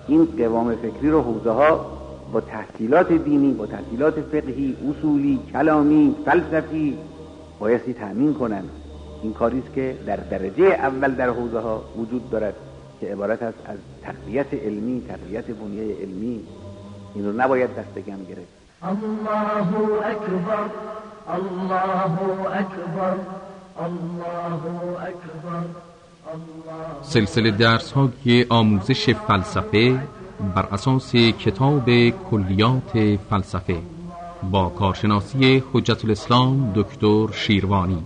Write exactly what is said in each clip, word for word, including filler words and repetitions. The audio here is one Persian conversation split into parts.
این قوام فکری رو حوزه ها با تحصیلات دینی، با تحصیلات فقهی، اصولی، کلامی، فلسفی بایستی تأمین کنن. این کاریست که در درجه اول در حوزه ها وجود دارد که عبارت است از تقویت علمی، تقویت بنیه علمی. این رو نباید دست کم گرفت. الله اکبر، الله اکبر، الله اکبر. سلسله درس های آموزش فلسفه بر اساس کتاب کلیات فلسفه با کارشناسی حجت الاسلام دکتر شیروانی.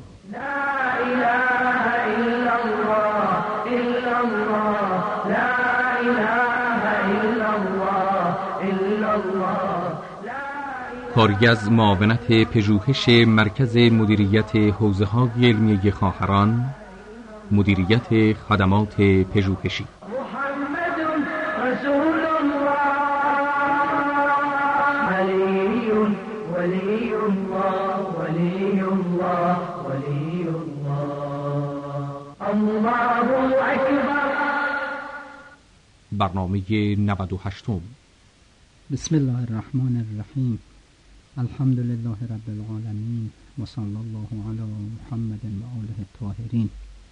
کاری از معاونت پژوهش مرکز مدیریت حوزه های علمی خواهران، مدیریت خدمات پژوهشی. محمد رسول الله، علی ولی الله، ولی الله، ولی الله. الله اکبر. برنامه نود و هشتم. بسم الله الرحمن الرحیم. الحمد لله رب العالمین و صلی الله علی محمد و آله الطاهرین.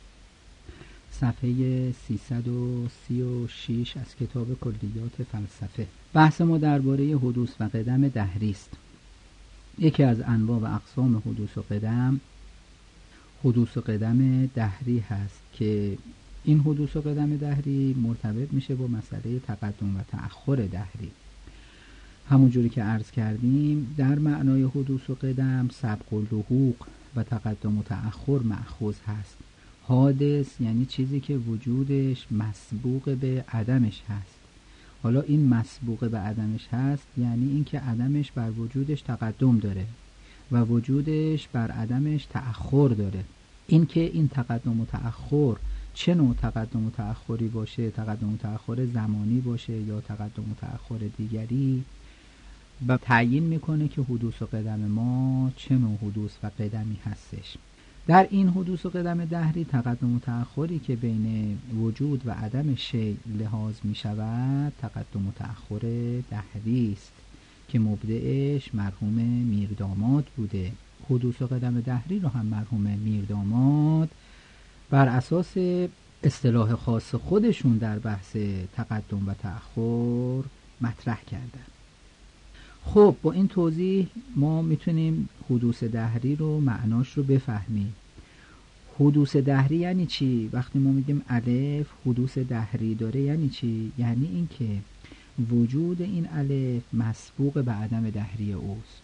صفحه سیصد و سی و شش از کتاب کلیات فلسفه. بحث ما درباره حدوث و قدم دهری است. یکی از انواع و اقسام حدوث و قدم حدوث و قدم دهری هست که این حدوث و قدم دهری مرتبط میشه با مسئله تقدم و تأخر دهری. همونجوری که عرض کردیم در معنای حدوث و قدم سبق و لحوق و تقدم و تأخر مأخوذ هست. حادث یعنی چیزی که وجودش مسبوق به عدمش هست. حالا این مسبوق به عدمش هست یعنی این که عدمش بر وجودش تقدم داره و وجودش بر عدمش تأخر داره. این که این تقدم و تأخر چه نوع تقدم و تأخری باشه، تقدم و تأخر زمانی باشه یا تقدم و تأخر دیگری، و تعیین میکنه که حدوث و قدم ما چه نوع حدوث و قدمی هستش. در این حدوث و قدم دهری تقدم و تأخری که بین وجود و عدم شیء لحاظ می شود تقدم و تأخر دهری است که مبدعش مرحوم میرداماد بوده. حدوث و قدم دهری رو هم مرحوم میرداماد بر اساس اصطلاح خاص خودشون در بحث تقدم و تأخر مطرح کردن. خب با این توضیح ما میتونیم حدوث دهری رو معناش رو بفهمیم. حدوث دهری یعنی چی؟ وقتی ما میگیم الف حدوث دهری داره یعنی چی؟ یعنی این که وجود این الف مسبوق به عدم دهری اوست.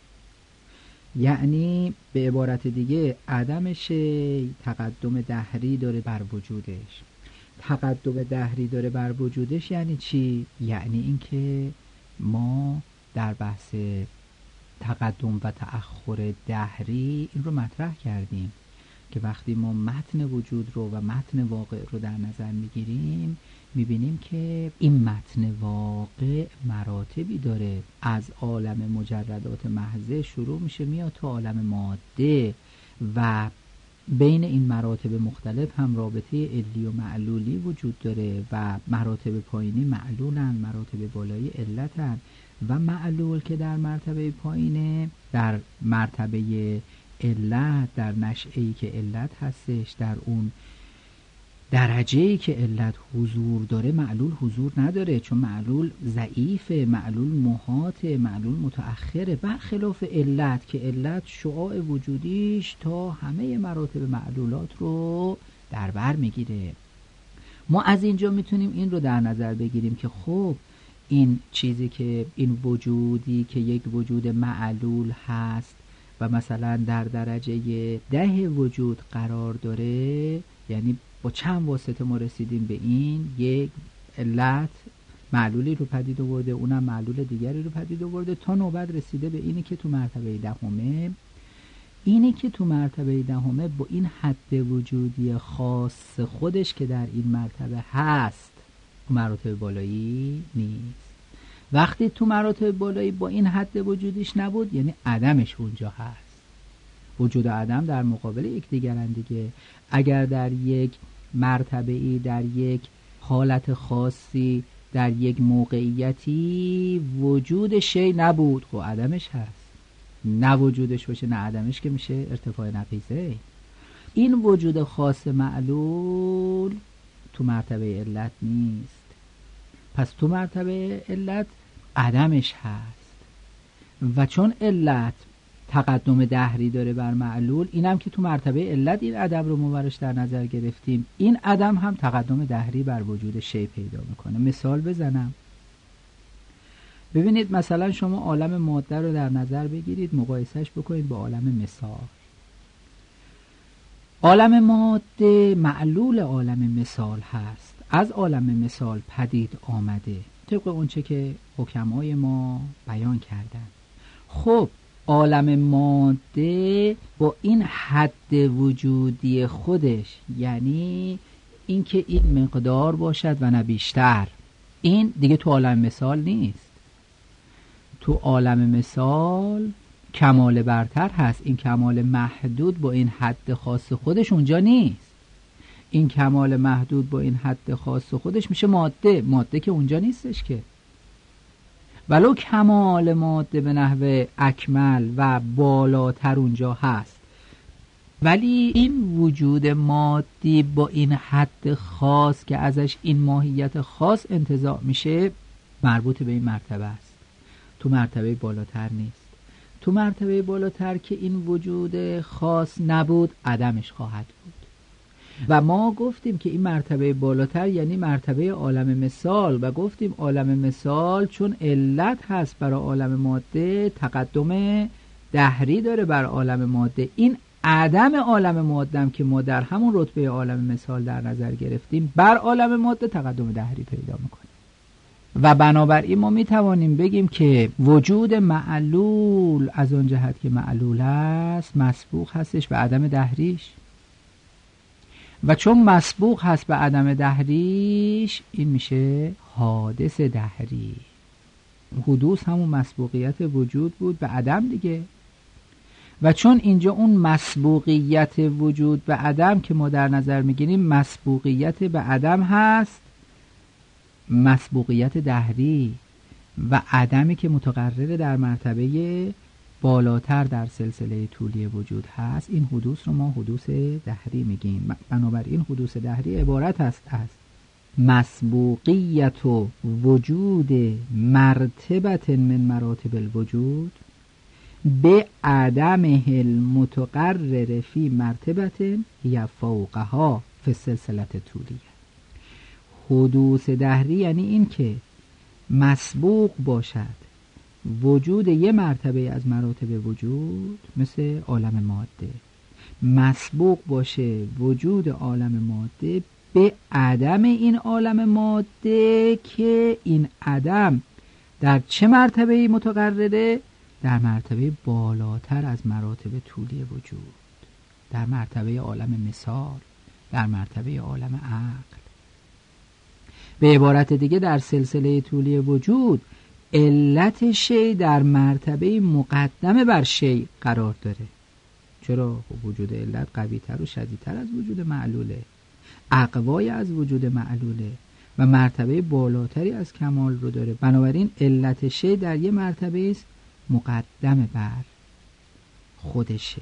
یعنی به عبارت دیگه عدم شیء تقدم دهری داره بر وجودش. تقدم دهری داره بر وجودش یعنی چی؟ یعنی این که ما در بحث تقدم و تأخر دهری این رو مطرح کردیم که وقتی ما متن وجود رو و متن واقع رو در نظر میگیریم میبینیم که این متن واقع مراتبی داره. از عالم مجردات محضه شروع میشه میاد تا عالم ماده و بین این مراتب مختلف هم رابطه علی و معلولی وجود داره و مراتب پایینی معلولن، مراتب بالایی علتن و معلول که در مرتبه پایینه در مرتبه علت، در نشأه‌ای که علت هستش، در اون درجه‌ای که علت حضور داره معلول حضور نداره، چون معلول ضعیفه، معلول محاطه، معلول متأخره، برخلاف علت که علت شعاع وجودیش تا همه مراتب معلولات رو در بر میگیره. ما از اینجا میتونیم این رو در نظر بگیریم که خب این چیزی که این وجودی که یک وجود معلول هست و مثلا در درجه ده وجود قرار داره، یعنی با چند واسطه ما رسیدیم به این یک علت معلولی رو پدید آورده، اونم معلول دیگری رو پدید آورده تا نوبت رسیده به اینی که تو مرتبه دهمه. اینی که تو مرتبه دهمه با این حد وجودی خاص خودش که در این مرتبه هست مراتب بالایی نیست. وقتی تو مراتب بالایی با این حد وجودیش نبود یعنی عدمش اونجا هست. وجود و عدم در مقابل یکدیگرن دیگه. اگر در یک مرتبه‌ای در یک حالت خاصی در یک موقعیتی وجود شی نبود، خب عدمش هست. نه وجودش باشه نه عدمش که میشه ارتفاع نقیضه. این وجود خاص معلول تو مرتبه علت نیست. پس تو مرتبه علت عدمش هست و چون علت تقدم دهری داره بر معلول، اینم که تو مرتبه علت این عدم رو مورش در نظر گرفتیم، این عدم هم تقدم دهری بر وجود شی پیدا میکنه. مثال بزنم. ببینید مثلا شما عالم ماده رو در نظر بگیرید، مقایسهش بکنید با عالم مثال. عالم ماده معلول عالم مثال هست، از عالم مثال پدید آمده طبق اونچه که حکمای ما بیان کردن. خب عالم ماده با این حد وجودی خودش، یعنی اینکه این مقدار باشد و نه بیشتر، این دیگه تو عالم مثال نیست. تو عالم مثال کمال برتر هست. این کمال محدود با این حد خاص خودش اونجا نیست. این کمال محدود با این حد خاص خودش میشه ماده. ماده که اونجا نیستش که، ولو کمال ماده به نحو اکمل و بالاتر اونجا هست، ولی این وجود مادی با این حد خاص که ازش این ماهیت خاص انتزاع میشه مربوط به این مرتبه است. تو مرتبه بالاتر نیست. تو مرتبه بالاتر که این وجود خاص نبود عدمش خواهد بود. و ما گفتیم که این مرتبه بالاتر یعنی مرتبه عالم مثال، و گفتیم عالم مثال چون علت هست برای عالم ماده تقدم دهری داره بر عالم ماده. این عدم عالم ماده که ما در همون رتبه عالم مثال در نظر گرفتیم بر عالم ماده تقدم دهری پیدا میکنه. و بنابراین ما میتوانیم بگیم که وجود معلول از اون جهت که معلول است مسبوق هستش به عدم دهریش، و چون مسبوق هست به عدم دهریش این میشه حادث دهری. حدوث همون مسبوقیت وجود بود به عدم دیگه، و چون اینجا اون مسبوقیت وجود به عدم که ما در نظر میگیریم مسبوقیت به عدم هست، مسبوقیت دهری و عدمی که متقرر در مرتبه بالاتر در سلسله طولی وجود هست، این حدوث رو ما حدوث دهری میگیم. بنابراین حدوث دهری عبارت است از مسبوقیت و وجود مرتبت من مراتب الوجود به عدم المتقرر فی مرتبت یا فوقها فی السلسله طولیه. حدوث دهری یعنی این که مسبوق باشد وجود یه مرتبه از مراتب وجود مثل عالم ماده، مسبوق باشه وجود عالم ماده به عدم این عالم ماده که این عدم در چه مرتبه متقرره؟ در مرتبه بالاتر از مراتب طولی وجود، در مرتبه عالم مثال، در مرتبه عالم عقل. به عبارت دیگه در سلسله طولی وجود علت شی در مرتبه مقدمه بر شی قرار داره. چرا؟ وجود علت قوی تر و شدیدتر از وجود معلوله، اقوای از وجود معلوله و مرتبه بالاتری از کمال رو داره. بنابراین علت شی در یه مرتبه است مقدمه بر خودشه،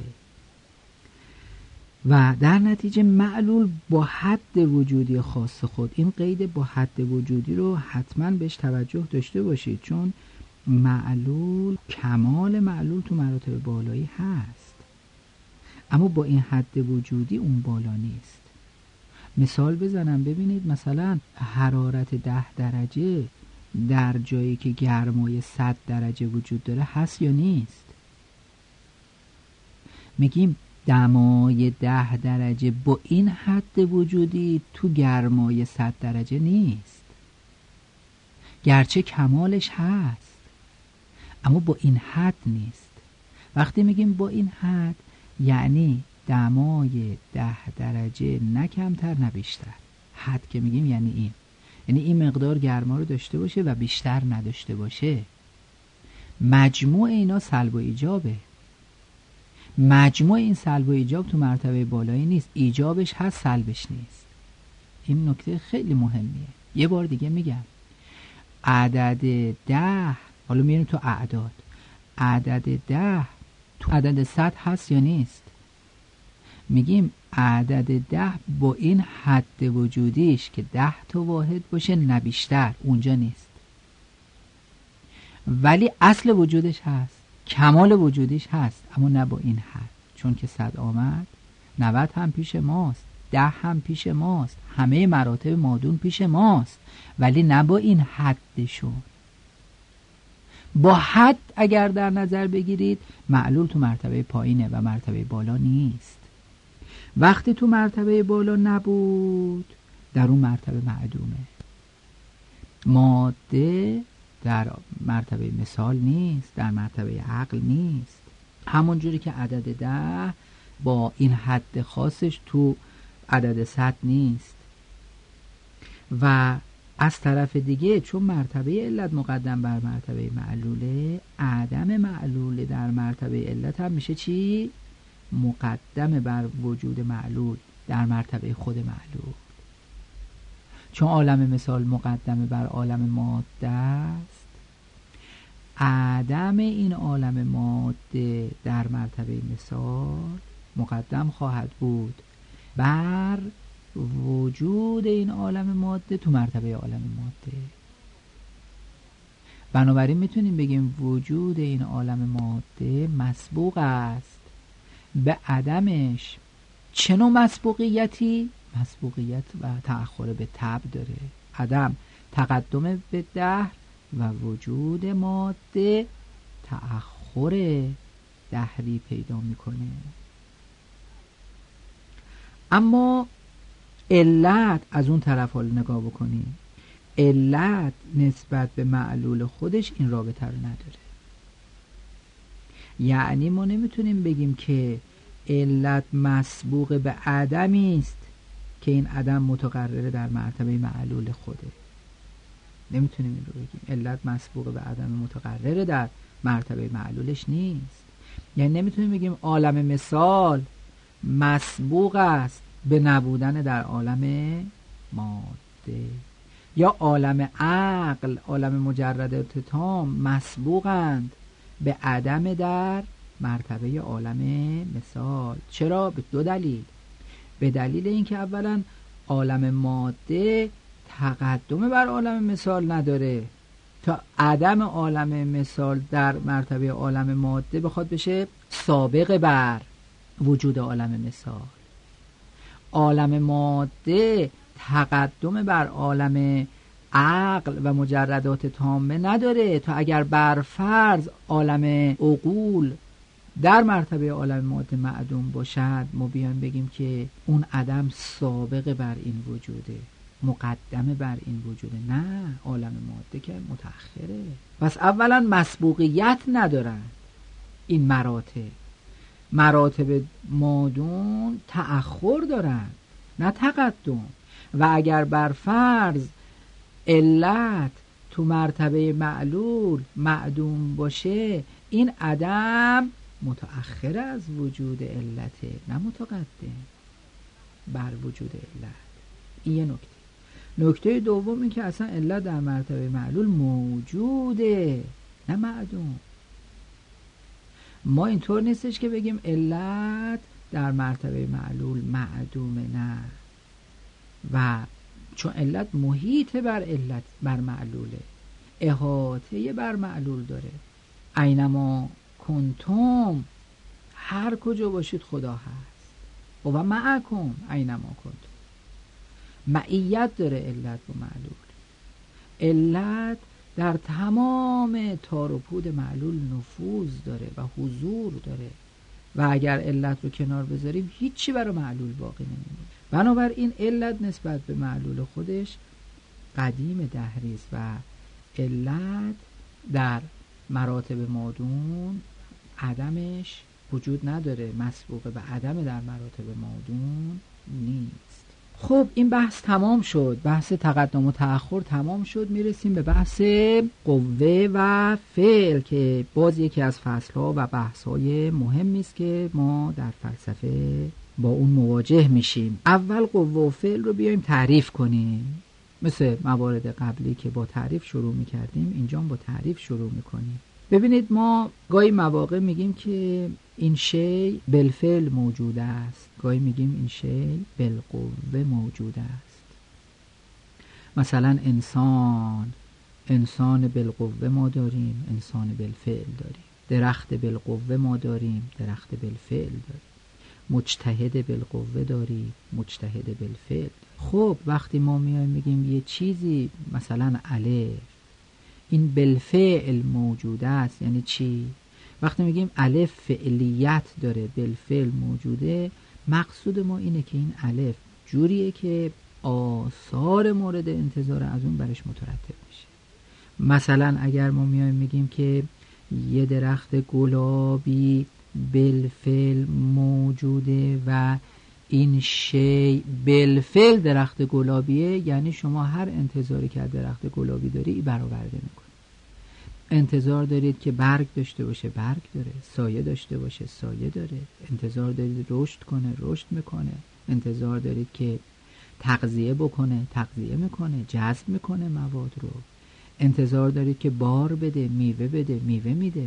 و در نتیجه معلول با حد وجودی خاص خود، این قید با حد وجودی رو حتما بهش توجه داشته باشید، چون معلول کمال معلول تو مراتب بالایی هست اما با این حد وجودی اون بالا نیست. مثال بزنم ببینید، مثلا حرارت ده درجه در جایی که گرمای صد درجه وجود داره هست یا نیست؟ میگیم دمای ده درجه با این حد وجودی تو گرمای صد درجه نیست، گرچه کمالش هست اما با این حد نیست. وقتی میگیم با این حد یعنی دمای ده درجه نه کمتر نه بیشتر. حد که میگیم یعنی این، یعنی این مقدار گرما رو داشته باشه و بیشتر نداشته باشه. مجموع اینا سلب و ایجابه. مجموع این سلب و ایجاب تو مرتبه بالایی نیست، ایجابش هست سلبش نیست. این نکته خیلی مهمیه. یه بار دیگه میگم، عدد ده، حالا میریم تو اعداد، عدد ده تو عدد صد هست یا نیست؟ میگیم عدد ده با این حد وجودیش که ده تا واحد باشه نه بیشتر اونجا نیست، ولی اصل وجودش هست، کمال وجودیش هست، اما نه با این حد. چون که صد آمد، نود هم پیش ماست، ده هم پیش ماست، همه مراتب مادون پیش ماست، ولی نه با این حدشون. با حد اگر در نظر بگیرید معلول تو مرتبه پایینه و مرتبه بالا نیست. وقتی تو مرتبه بالا نبود، در اون مرتبه معدومه. ماده در مرتبه مثال نیست، در مرتبه عقل نیست. همون جوری که عدد ده با این حد خاصش تو عدد صد نیست. و از طرف دیگه چون مرتبه علت مقدم بر مرتبه معلوله، عدم معلول در مرتبه علت هم میشه چی؟ مقدم بر وجود معلول در مرتبه خود معلول. چون عالم مثال مقدم بر عالم ماده است، عدم این عالم ماده در مرتبه مثال مقدم خواهد بود بر وجود این عالم ماده تو مرتبه عالم ماده. بنابراین میتونیم بگیم وجود این عالم ماده مسبوق است به عدمش. چه نوع مسبوقیتی؟ مسبوقیت و تأخر به طبع داره. عدم تقدم به دهر و وجود ماده تأخر دهری پیدا میکنه. اما علت از اون طرف حال نگاه بکنیم، علت نسبت به معلول خودش این رابطه رو نداره. یعنی ما نمیتونیم بگیم که علت مسبوق به عدمی است که این عدم متقرره در مرتبه معلول خوده. نمیتونیم این رو بگیم. علت مسبوق به عدم متقرره در مرتبه معلولش نیست. یعنی نمیتونیم بگیم عالم مثال مسبوق است به نبودن در عالم ماده، یا عالم عقل، عالم مجردات تام مسبوقند به عدم در مرتبه عالم مثال. چرا؟ به دو دلیل. به دلیل اینکه اولا عالم ماده تقدم بر عالم مثال نداره تا عدم عالم مثال در مرتبه عالم ماده بخواد بشه سابق بر وجود عالم مثال. عالم ماده تقدم بر عالم عقل و مجردات تامه نداره تا اگر بر فرض عالم عقول در مرتبه عالم ماده معدوم باشد، ما بیان بگیم که اون عدم سابق بر این وجوده، مقدم بر این وجوده. نه، عالم ماده که متأخره. پس اولا مسبوقیت ندارن این مراتب. مراتب مادون تأخر دارن نه تقدم. و اگر بر فرض علت تو مرتبه معلول معدوم باشه، این عدم متأخر از وجود علته نه متقدم بر وجود علت. این یه نکته. نکته دوم این که اصلا علت در مرتبه معلول موجوده نه معدوم. ما اینطور نیستش که بگیم علت در مرتبه معلول معدومه، نه. و چون علت محیط بر علت بر معلوله، احاطه بر معلول داره. اینما کنتم، هر کجا باشید خدا هست. و معکم اینما کنتم، معیت داره علت و معلول. علت در تمام تار و پود معلول نفوذ داره و حضور داره و اگر علت رو کنار بذاریم هیچی برای معلول باقی نمیمونه. بنابراین علت نسبت به معلول خودش قدیم دهری است و علت در مراتب مادون عدمش وجود نداره، مسبوق به عدم در مراتب مادون نیست. خب این بحث تمام شد، بحث تقدم و تأخر تمام شد. میرسیم به بحث قوه و فعل که باز یکی از فصلها و بحث‌های مهمی است که ما در فلسفه با اون مواجه میشیم. اول قوه و فعل رو بیایم تعریف کنیم. مثل موارد قبلی که با تعریف شروع میکردیم، اینجا با تعریف شروع میکنیم. ببینید ما گاهی مواقع میگیم که این شی بالفعل موجود است، گاهی میگیم این شی بالقوه موجود است. مثلا انسان انسان بالقوه ما داریم، انسان بالفعل داریم. درخت بالقوه ما داریم، درخت بالفعل داریم. مجتهد بالقوه داریم، مجتهد بالفعل. خب وقتی ما میایم میگیم یه چیزی مثلا الف این بالفعل موجود است، یعنی چی؟ وقتی میگیم الف فعلیت داره، بالفعل موجوده، مقصود ما اینه که این الف جوریه که آثار مورد انتظار از اون برش مترتب میشه. مثلا اگر ما میایم میگیم که یه درخت گلابی بالفعل موجوده و این شی بالفعل درخت گلابیه، یعنی شما هر انتظاری که از درخت گلابی داری برآورده میکنی. انتظار دارید که برگ داشته باشه، برگ داره. سایه داشته باشه، سایه داره. انتظار دارید رشد کنه، رشد میکنه. انتظار دارید که تغذیه بکنه، تغذیه میکنه، جذب میکنه مواد رو. انتظار دارید که بار بده، میوه بده، میوه میده.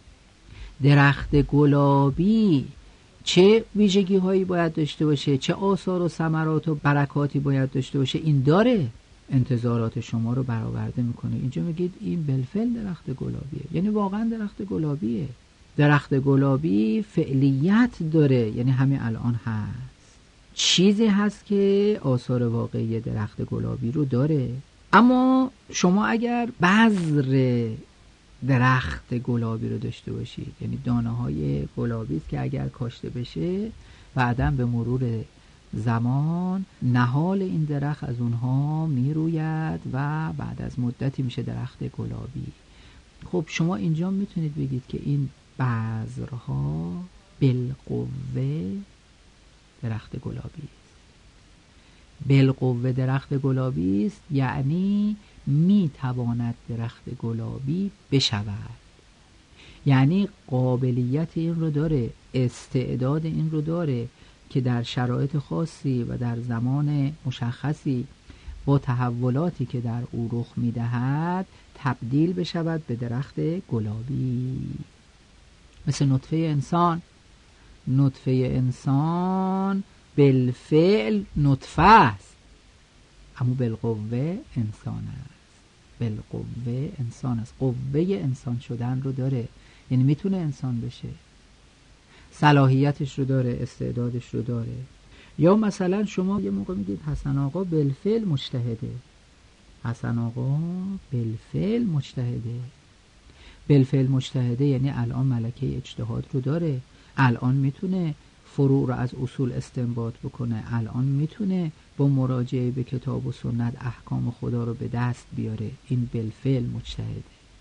درخت گلابی چه ویژگی هایی باید داشته باشه، چه آثار و ثمرات و برکاتی باید داشته باشه، این داره. انتظارات شما رو برآورده میکنه. اینجا میگید این بالفعل درخت گلابیه، یعنی واقعا درخت گلابیه. درخت گلابی فعلیت داره، یعنی همین الان هست، چیزی هست که آثار واقعی درخت گلابی رو داره. اما شما اگر بذر درخت گلابی رو داشته باشید، یعنی دانه های گلابی است که اگر کاشته بشه بعداً به مرور زمان نهال این درخت از اونها میروید و بعد از مدتی میشه درخت گلابی. خب شما اینجا میتونید بگید که این بذرها بالقوه درخت گلابی است. بالقوه درخت گلابی است یعنی میتواند درخت گلابی بشود، یعنی قابلیت این رو داره، استعداد این رو داره که در شرایط خاصی و در زمان مشخصی با تحولاتی که در او رخ میدهد تبدیل بشود به درخت گلابی. مثل نطفه انسان. نطفه انسان بالفعل نطفه است، اما بالقوه انسان است. بالقوه انسان است، قوه انسان شدن رو داره، یعنی میتونه انسان بشه، صلاحیتش رو داره، استعدادش رو داره. یا مثلا شما یه موقع میگید حسن آقا بالفعل مجتهده. حسن آقا بالفعل مجتهده. بالفعل مجتهده یعنی الان ملکه اجتهاد رو داره، الان میتونه فروع رو از اصول استنباط بکنه، الان میتونه با مراجعه به کتاب و سنت احکام خدا رو به دست بیاره. این بالفعل مجتهده.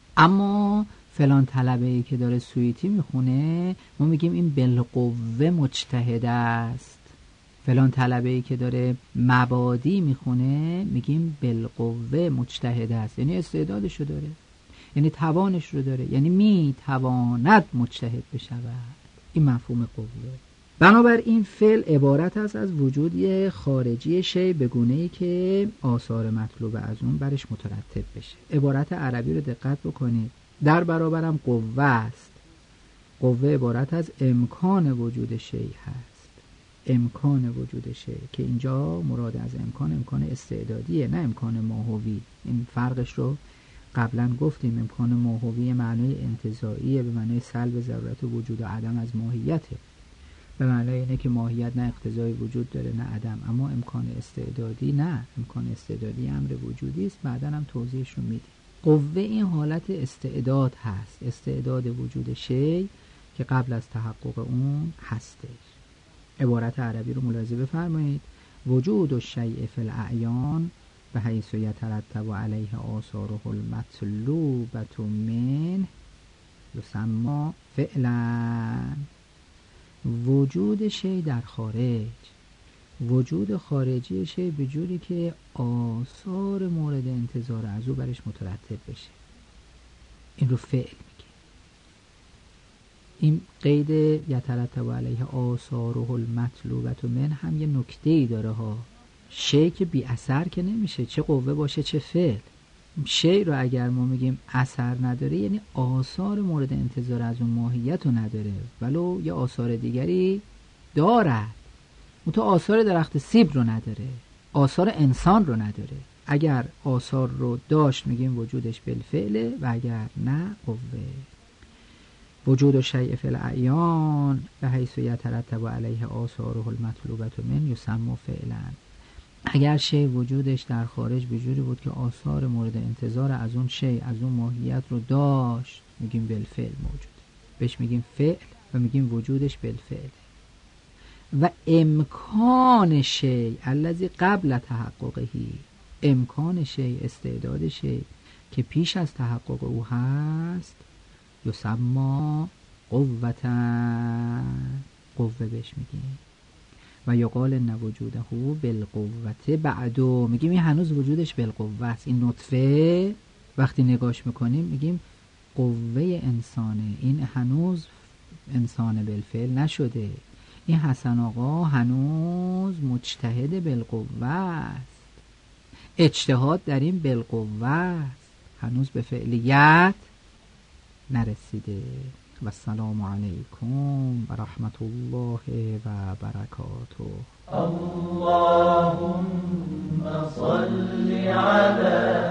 اما فلان طلبه ای که داره سویتی میخونه ما میگیم این بالقوه مجتهد است. فلان طلبه ای که داره مبادی میخونه میگیم بالقوه مجتهد است، یعنی استعدادش رو داره، یعنی توانش رو داره، یعنی میتواند مجتهد بشود. این مفهوم قوه. بنابراین فعل عبارت است از وجودی خارجی شی به گونه‌ای که آثار مطلوب از اون برش مترتب بشه. عبارت عربی رو دقت بکنید. در برابرم قوه است. قوه عبارت از امکان وجود شی هست. امکان وجود شی که اینجا مراد از امکان امکان استعدادیه، نه امکان ماهوی. این فرقش رو قبلا گفتیم. امکان ماهوی معنای انتزاعیه، به معنای سلب ضرورت وجود و عدم از ماهیته. به معنای اینه که ماهیت نه اقتضای وجود داره نه عدم. اما امکان استعدادی نه، امکان استعدادی امر وجودی است. بعدا هم توضیحش رو میدیم. قوه این حالت استعداد هست، استعداد وجود شی که قبل از تحقق اون هستش. عبارت عربی رو ملاحظه بفرمایید. وجود الشیء فی الاعیان به حیث یترتب علیه آثاره المطلوبة منه یسمى فعلا. وجود شی در خارج، وجود خارجی شی به جوری که آثار مورد انتظار از او برش مترتب بشه، این رو فعل میگه. این قید یترتب علیه آثاره المطلوبة من هم یه نکته‌ای داره ها. شی که بی اثر که نمیشه، چه قوه باشه چه فعل. شی رو اگر ما میگیم اثر نداره یعنی آثار مورد انتظار از اون ماهیت رو نداره، ولو یه آثار دیگری دارد، منتها آثار درخت سیب رو نداره، آثار انسان رو نداره. اگر آثار رو داشت میگیم وجودش بالفعله و اگر نه قوه. وجود الشیء فی الاعیان بحیث یترتب علیه آثاره المطلوبة من یسمى فعلا. اگر شی وجودش در خارج به جوری بود که آثار مورد انتظار از اون شی از اون ماهیت رو داشت میگیم بالفعل موجود، بهش میگیم فعل و میگیم وجودش بالفعل. و امکان شی الذی قبل تحققه، امکان شی استعداد شی که پیش از تحقق او هست، یسمى قوة، قوه بهش میگیم. و یقال ان وجوده بالقوة بعدو، میگیم این هنوز وجودش بالقوه است. این نطفه وقتی نگاش میکنیم میگیم قوه انسانه، این هنوز انسان بالفعل نشده. این حسن آقا هنوز مجتهد بالقوه است، اجتهاد در این بالقوه است، هنوز به فعلیت نرسیده. و السلام علیکم و رحمت الله و برکاته. اللهم صل علی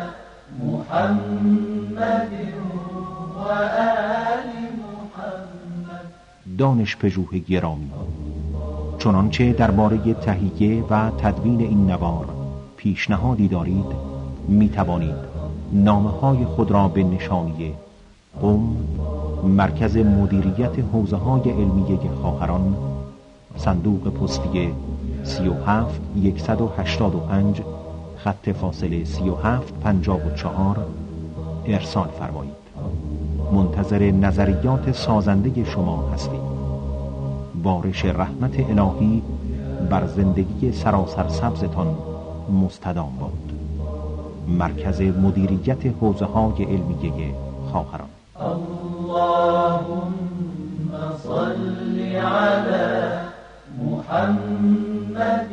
محمد و آل محمد. دانش پژوه گرامی، چنانچه درباره تهیه و تدوین این نوار پیشنهادی دارید می توانید نامه های خود را به نشانی قم، مرکز مدیریت حوزه های علمیه خواهران، صندوق پستی سی و هفت صد و هشتاد و پنج، خط فاصله سی و هفت پنجاه و چهار ارسال فرمایید. منتظر نظریات سازنده شما هستیم. بارش رحمت الهی بر زندگی سراسر سبزتان مستدام باد. مرکز مدیریت حوزه های علمیه خواهران. اللهم صل علی محمد